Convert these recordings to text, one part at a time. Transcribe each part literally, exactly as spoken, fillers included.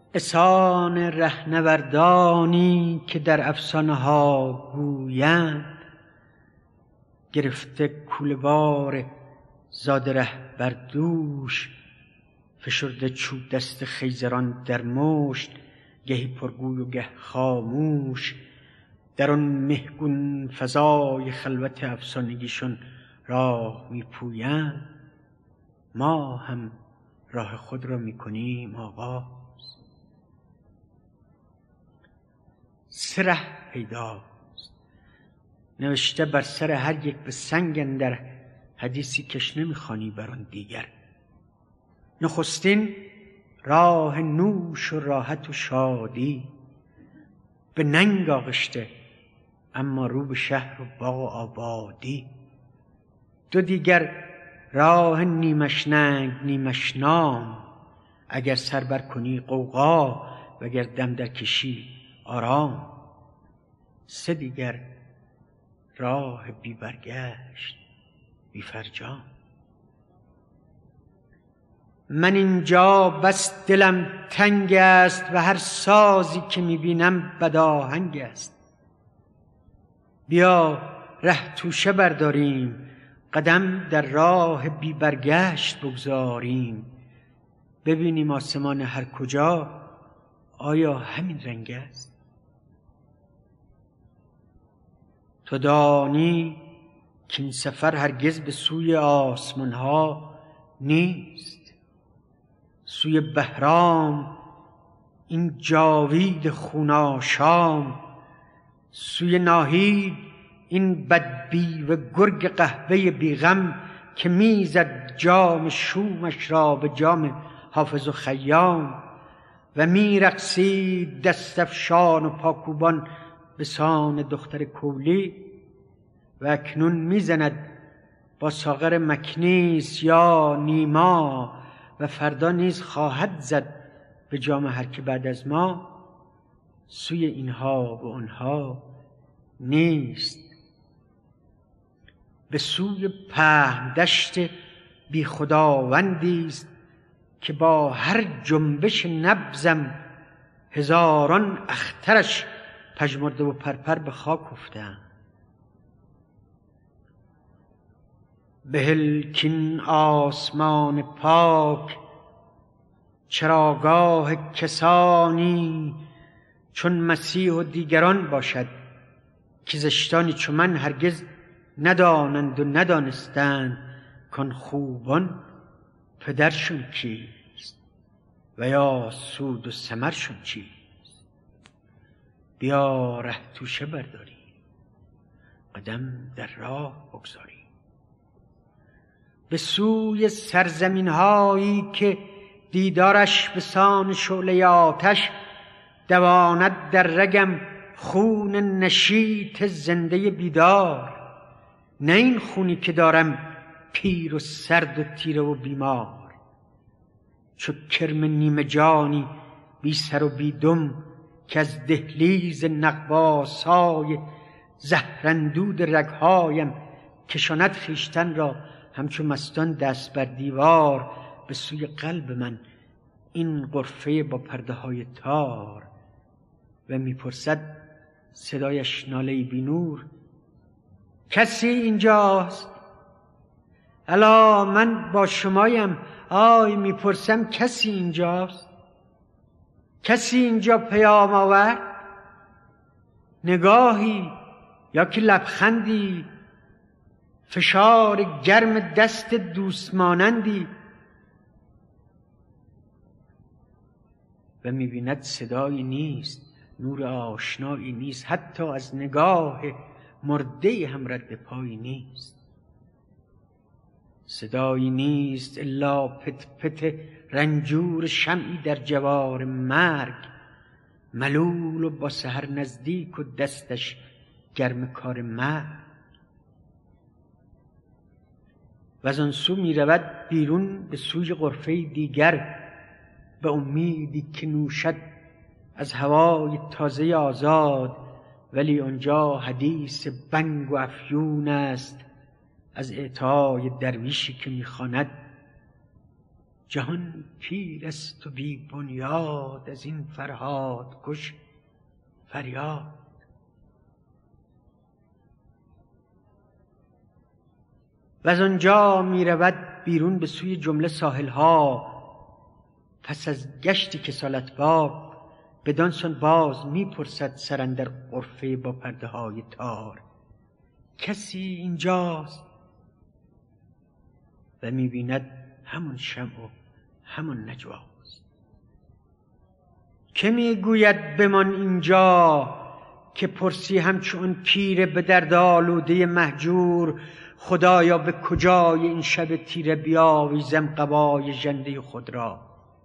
اسان رهنوردانی که در افسانه ها گویند، گرفته کوله‌بار زاد ره بر دوش، فشرده چوب دست خیزران در مشت، گهی پرگوی و گه خاموش. در آن مهگون فضای خلوت افسانگیشون راه میپویند، ما هم راه خود را میکنیم آغاز. سه ره پیداست نوشته بر سر هر یک به سنگ اندر، حدیثی کش نمیخوانی بر آن دیگر. نخستین راه نوش و راحت و شادی، به ننگ آغشته اما رو به شهر و باغ و آبادی. دو دیگر راه نیمش ننگ نیمش نام، اگر سر بر کنی غوغا وگر دم در کشی آرام. سه دیگر راه بی برگشت بی فرجام. من اینجا بس دلم تنگ است و هر سازی که میبینم بداهنگ است. بیا ره توشه برداریم، قدم در راه بی برگشت بگذاریم. ببینیم آسمان هر کجا آیا همین رنگ است؟ تو دانی که این سفر هرگز به سوی آسمان ها نیست. سوی بهرام این جاوید خوناشام، سوی ناهید این بدبی و گرگ قهوه بیغم، که میزد جام شومش را به جام حافظ و خیام. و میرقصید دستفشان و پاکوبان به سان دختر کولی، و اکنون میزند با ساغر مکنیس یا نیما، و فردا نیز خواهد زد به جام هر که بعد از ما. سوی اینها و آنها نیست، به سوی پهن دشت بی خداوندی است، که با هر جنبش نبضم هزاران اخترش پژمرده و پرپر به خاک افتند. بهل کین آسمان پاک چراگاه کسانی، چون مسیح و دیگران باشد، که زشتانی چون من هرگز ندانند و ندانستند کان خوبان پدرشون کیست و یا سود و ثمرشون چیست. بیا ره توشه برداری، قدم در راه بگذاری، به سوی سرزمین هایی که دیدارش به سان شعله آتش، دواند در رگم خون نشیط زنده بیدار. نه این خونی که دارم پیر و سرد و تیره و بیمار، چو کرم نیمه جانی بی سر و بی دم، که از دهلیز نغواسای زهراندود رگهایم کشاند خویشتن را همچون مستان دست بر دیوار به سوی قلب من این غرفه با پرده های تار. و میپرسد صدایش ناله بی نور، کسی اینجاست؟ الا من با شمایم. آی میپرسم کسی اینجاست؟ کسی اینجا پیام آورد؟ نگاهی یا که لبخندی، فشار گرم دست دوست مانندی. و میبیند صدایی نیست، نور آشنایی نیست، حتی از نگاه مرده هم رد پایی نیست. صدایی نیست الا پت پت رنجور شمعی در جوار مرگ، ملول و با سحر نزدیک و دستش گرم کار مرگ. و از آن سو می رود بیرون به سوی غرفه دیگر، به امیدی که نوشد از هوای تازه آزاد. ولی آنجا حدیث بنگ و افیون است از اعطای درویشی که میخواند جهان پیر است و بی بنیاد، از این فرهاد کش فریاد. و از آنجا می رود بیرون به سوی جمله ساحل ها، پس از گشتی کسالت باب بدان سان باز می پرسد سراندر غرفه با پرده های تار، کسی اینجاست؟ و می بیند همون شمع و همون نجواست. که می گوید بمان اینجا، که پرسی همچون پیر به درد آلوده مهجور، خدایا به کجای این شب تیره بیاویزم قبای ژنده خود را.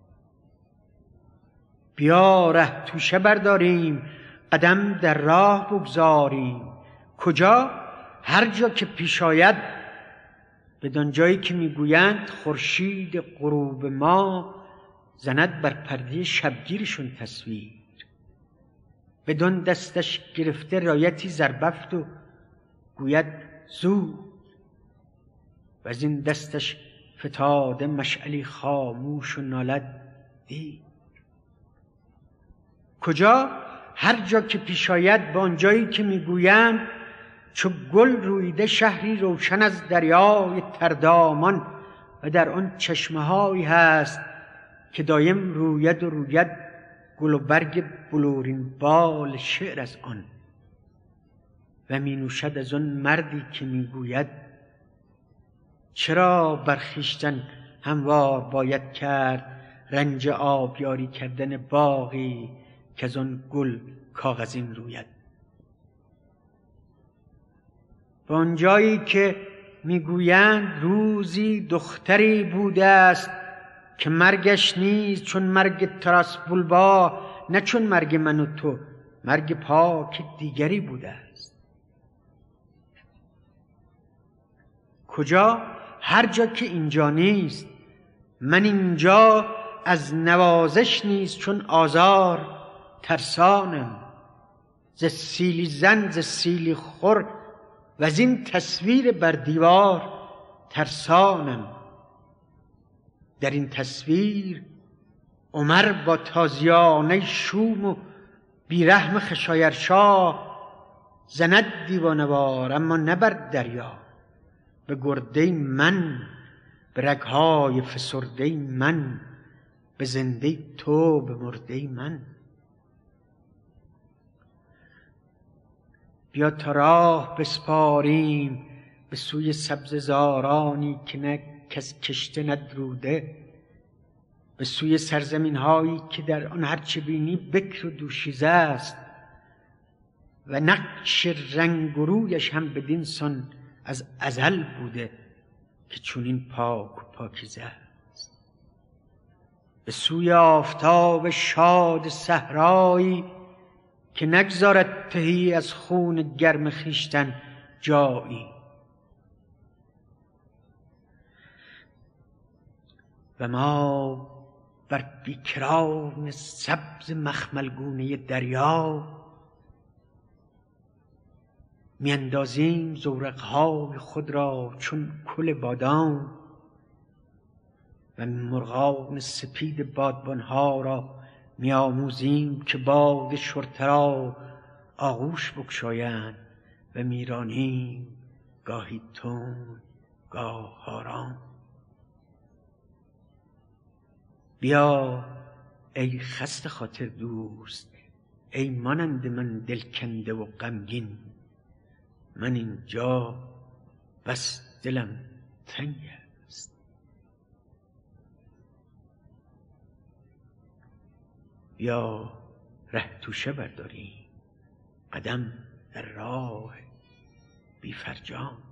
بیا ره توشه برداریم، قدم در راه بگذاریم. کجا؟ هر جا که پیش آید، بدان جایی که میگویند خورشید غروب ما زند بر پرده شبگیرشون تصویر. بدان دستش گرفته رایتی زربفت و گوید زود، و از این دستش فتاده مشعلی خاموش و نالد دیر. کجا؟ هر جا که پیش آید، به آنجایی که میگویند چو گل رویده شهری روشن از دریای تردامان، و در آن چشمه هایی هست که دایم روید و روید گل و برگ بلورین بال شعر از آن. و می نوشد از آن مردی که میگوید چرا بر خویشتن هموار باید کرد رنج آبیاری کردن باغی که از آن گل کاغذین روید. و آنجایی که میگویند روزی دختری بوده است که مرگش نیست چون مرگ تراس بولبا، نه چون مرگ من و تو، مرگ پاک دیگری بوده است. کجا؟ هر جا که اینجا نیست. من اینجا از نوازش نیست چون آزار ترسانم، ز سیلی زن ز سیلی خور و از این تصویر بر دیوار ترسانم. در این تصویر عمر با تازیانه شوم و بیرحم خشایرشاه زند دیوانوار، اما نه بر دریا، به گرده من، به رگهای فسرده من، به زنده تو، به مرده من. بیا تا راه بسپاریم به سوی سبززارانی که نه کس کشته ندروده، به سوی سرزمین هایی که در آن هرچه بینی بکر و دوشیزه است، و نقش رنگ و رویش هم بدین سان از ازل بوده که چونین پاک و پاکیزه است. به سوی آفتاب شاد صحرایی که نگذارد تهی از خون گرم خویشتن جایی، و ما بر بیکران سبز مخملگونه دریا میاندازیم زورقهای خود را چون کل بادام، و مرغان سپید بادبانها را میآموزیم که باد شرطه را آغوش بگشایند، و میرانیم گاهی تند گاه آرام. بیا ای خسته خاطر دوست، ای مانند من دلکنده و غمگین، من اینجا بس دلم تنگ است. بیا ره توشه برداریم، قدم در راه بی فرجام.